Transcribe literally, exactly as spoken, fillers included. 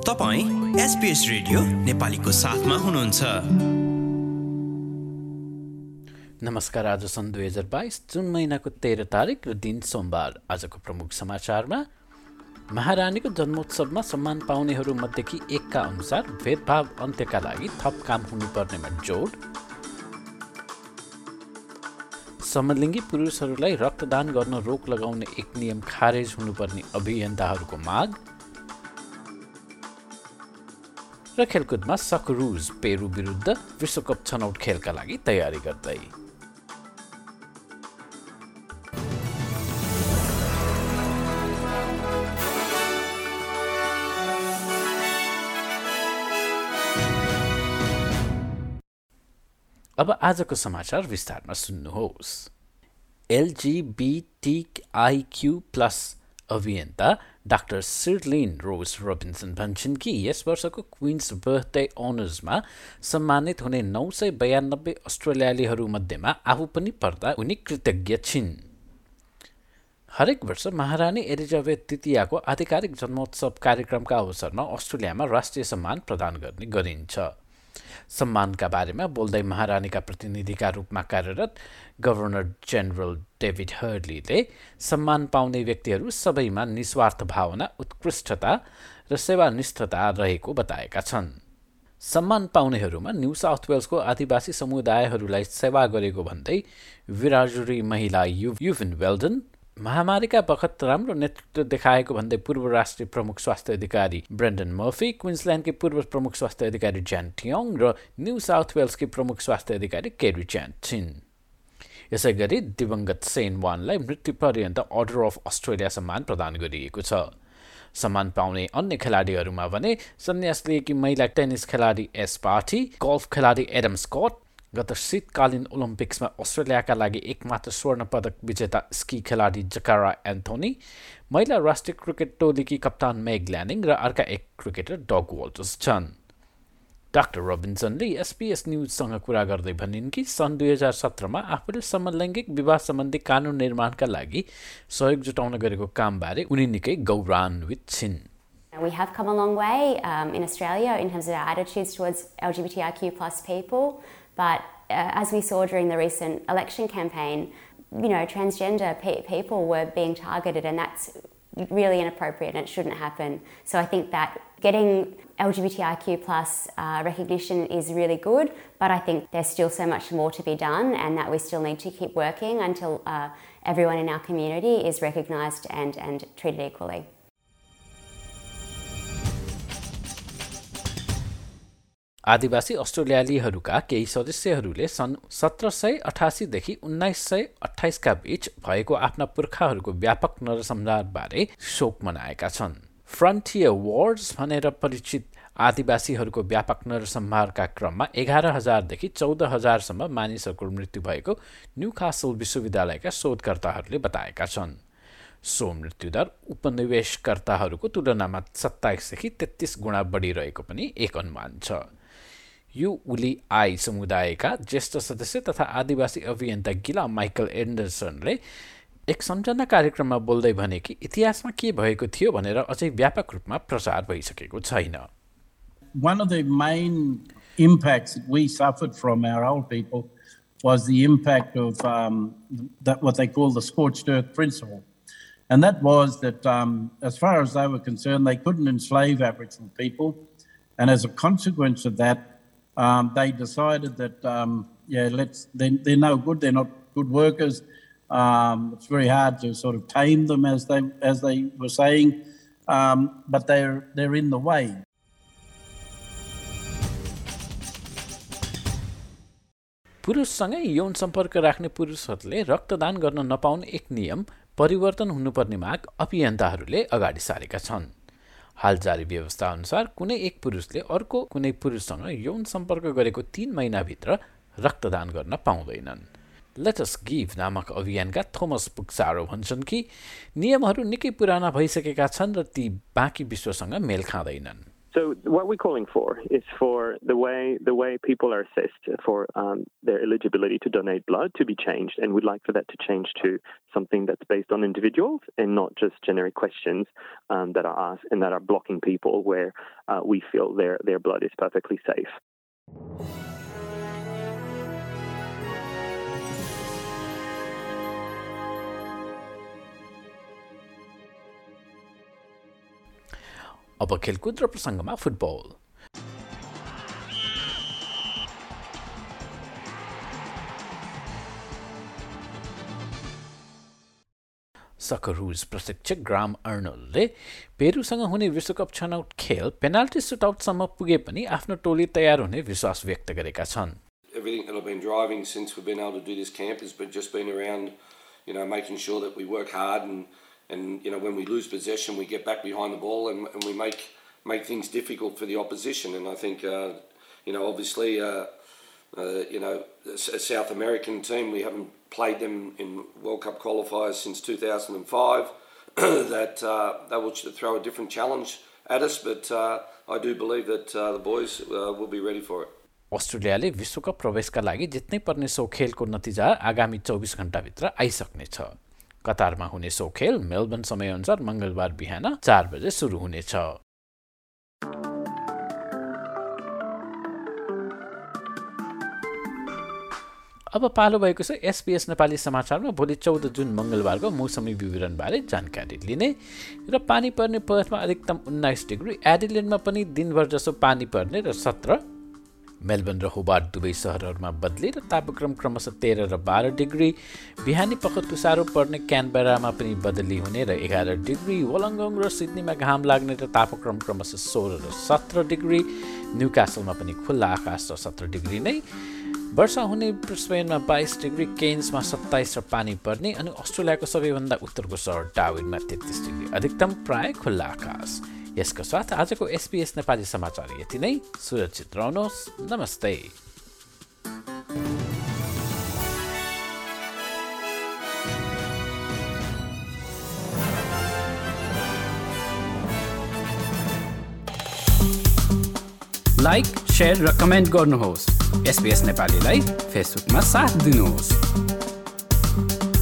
तपाईं SPS radio नेपालीको साथमा हुनुहुन्छ। नमस्कार, आज सन् दुई हजार बाइस जुन महिनाको तेह्र तारिक र दिन सोमबार। आजको प्रमुख समाचारमा महारानीको जन्मोत्सवमा सम्मान पाउनेहरू मध्येकी एकका अनुसार भेदभाव अन्त्यका लागि थप काम हुनुपर्नेमा जोड, समलिङ्गी पुरुषहरूलाई रक्तदान गर्न रोक लगाउने एक नियम खारेज हुनुपर्ने अभियन्ताहरूको माग र खेलकुदमा सकरुज पेरू विरुद्ध विश्वकप छनौट खेलका लागि तयारी गर्दै। अब आजको समाचार विस्तारमा सुन्नुहोस्। एलजीबीटीआईक्यू प्लस अभियन्ता डाक्टर सिर्लिन रोज रोबिन्सन भन्छन् कि यस वर्षको क्वीन्स बर्थडे अनर्समा सम्मानित हुने नौ सय बयानब्बे अस्ट्रेलियालीहरू मध्येमा आफू पनि पर्दा उनी कृतज्ञ छिन्। हरेक वर्ष महारानी एलिजाबेथ द्वितीयको आधिकारिक जन्मोत्सव कार्यक्रमका अवसरमा अस्ट्रेलियामा राष्ट्रिय सम्मान प्रदान गर्ने गरिन्छ। सम्मानका बारेमा बोल्दै महारानीका प्रतिनिधिका रूपमा कार्यरत गभर्नर जेनरल डेभिड हर्लीले सम्मान पाउने व्यक्तिहरू सबैमा निस्वार्थ भावना, उत्कृष्टता र सेवानिष्ठता रहेको बताएका छन्। सम्मान पाउनेहरूमा न्यू साउथ वेल्सको आदिवासी समुदायहरूलाई सेवा गरेको भन्दै विराजुरी महिला युभिन वेल्डन, महामारीका बखत राम्रो नेतृत्व देखाएको भन्दै पूर्व राष्ट्रिय प्रमुख स्वास्थ्य अधिकारी ब्रेन्डन मर्फी, क्विन्सल्यान्डकी पूर्व प्रमुख स्वास्थ्य अधिकारी ज्यान टियोङ र न्यू साउथ वेल्सकी प्रमुख स्वास्थ्य अधिकारी केरी च्यान छिन्। यसै गरी दिवंगत सेन वानलाई मृत्युपर्यन्त अर्डर अफ अस्ट्रेलिया सम्मान प्रदान गरिएको छ। सम्मान पाउने अन्य खेलाडीहरूमा भने सन्यास लिएकी महिला टेनिस खेलाडी एस पाठी, गल्फ खेलाडी एडम स्कट, गत शीतकालीन ओलम्पिक्समा अस्ट्रेलियाका लागि एकमात्र स्वर्ण पदक विजेता स्की खेलाडी जकारा एन्थोनी, महिला राष्ट्रिय क्रिकेट टोलीकी कप्तान मेग ल्यानिङ र अर्का एक क्रिकेटर डग वल्टर्स छन्। डाक्टर रोबिन्सनले एसपीएस न्युजसँग कुरा गर्दै भनिन् कि सन् दुई हजार सत्रमा आफूले समलैङ्गिक विवाह सम्बन्धी कानुन निर्माणका लागि सहयोग जुटाउन गरेको कामबारे उनी निकै गौरवान्वित छिन्। We have come a long way um, in Australia in terms of our attitudes towards LGBTIQ plus people, but uh, as we saw during the recent election campaign, you know, transgender pe- people were being targeted, and that's really inappropriate and it shouldn't happen. So I think that getting LGBTIQ plus uh, recognition is really good, but I think there's still so much more to be done and that we still need to keep working until uh, everyone in our community is recognised and, and treated equally. आदिवासी अस्ट्रेलियालीहरूका केही सदस्यहरूले सन् सत्र सय अठासीदेखि उन्नाइस सय अठाइसका बीच भएको आफ्ना पुर्खाहरूको व्यापक नरसंहारबारे शोक मनाएका छन्। फ्रन्टियर वार्स भनेर परिचित आदिवासीहरूको व्यापक नरसंहारका क्रममा एघार हजारदेखि चौध हजारसम्म मानिसहरूको मृत्यु भएको न्यूकासल विश्वविद्यालयका शोधकर्ताहरूले बताएका छन्। सो मृत्युदर उपनिवेशकर्ताहरूको तुलनामा सत्ताइसदेखि तेत्तीस गुणा बढिरहेको पनि एक अनुमान छ। यु उली आई समुदायका ज्येष्ठ सदस्य तथा आदिवासी अभियन्ता गिला माइकल एन्डरसनले एक सम्झना कार्यक्रममा बोल्दै भने कि इतिहासमा के भएको थियो भनेर अझै व्यापक रूपमा प्रचार भइसकेको छैन। One of the main impacts that we suffered from our old people was the impact of um, that what they call the scorched earth principle. And that was that um, as far as they were concerned, they couldn't enslave Aboriginal people. And as a consequence of that, Um, they decided that, um, yeah, let's. They're, they're no good. They're not good workers. Um, it's very hard to sort of tame them, as they as they were saying, um, but they're they're in the way. पुरुषसँगै यौन सम्पर्क राख्ने पुरुषहरूले रक्तदान गर्न नपाउने एक नियम परिवर्तन हुनुपर्ने माग अभियन्ताहरूले अगाडि सारेका छन्। हाल जारी व्यवस्था अनुसार कुनै एक पुरुषले अर्को कुनै पुरुषसँग यौन सम्पर्क गरेको तीन महिनाभित्र रक्तदान गर्न पाउँदैनन्। लेट अस गिभ नामक अभियानका थोमस पुक्सारो भन्छन् कि नियमहरू निकै पुराना भइसकेका छन् र ती बाँकी विश्वसँग मेल खाँदैनन्। So what we're calling for is for the way the way people are assessed for um, their eligibility to donate blood to be changed, and we'd like for that to change to something that's based on individuals and not just generic questions um, that are asked and that are blocking people where uh, we feel their their blood is perfectly safe. अब खेलकुद र प्रसङ्गमा football. सकरुज प्रशिक्षक ग्राम अर्नोल्डले पेरुसँग हुने विश्वकप छनौट खेल penalty सुटआउटसम्म पुगे पनि आफ्नो टोली तयार हुने विश्वास व्यक्त गरेका छन्। Everything that I've been driving since we've been able to do this camp has been just been around, you know, making sure that we work hard and and you know when we lose possession we get back behind the ball and, and we make make things difficult for the opposition. And I think uh, you know obviously uh, uh, you know a South American team, we haven't played them in World Cup qualifiers since two thousand five. that uh, they will throw a different challenge at us, but uh, I do believe that uh, the boys uh, will be ready for it. अस्ट्रेलियाले विश्वकप प्रवेशका लागि जित्नै पर्ने so खेलको नतिजा आगामी चौबिस घण्टाभित्र आइसक्नेछ। कतारमा हुने सो खेल मेलबर्न समयअनुसार मंगलबार बिहान चार बजे सुरु हुनेछ। अब पालो भएको छ एसपीएस नेपाली समाचारमा भोलि चौध जुन मंगलबारको मौसमी विवरणबारे जानकारी लिने र पानी पर्ने पर्थमा अधिकतम उन्नाइस डिग्री, एडिलेडमा पनि दिनभर जसो पानी पर्ने र सत्र, मेलबर्न र होबार्ट दुवै शहरहरूमा बदली र तापक्रम क्रमशः तेह्र र बाह्र डिग्री, बिहानी पख तुषारो पर्ने क्यानबेरामा पनि बदली हुने र एघार डिग्री, वोलङ्गोङ र सिडनीमा घाम लाग्ने र तापक्रम क्रमशः सोह्र र सत्र डिग्री, न्युकासलमा पनि खुल्ला आकाश र सत्र डिग्री नै, वर्षा हुने ब्रिस्बेनमा बाइस डिग्री, केन्समा सत्ताइस र पानी पर्ने, अनि अस्ट्रेलियाको सबैभन्दा उत्तरको सहर डार्विनमा तेत्तीस डिग्री, अधिकतम प्राय खुल्ला आकाश। यसको साथ आजको एसपीएस नेपाली समाचार यति नै। सुरक्षित रहनुहोस्। नमस्ते। लाइक, शेयर र कमेन्ट गर्नुहोस्। एसपीएस नेपालीलाई फेसबुकमा साथ दिनुहोस्।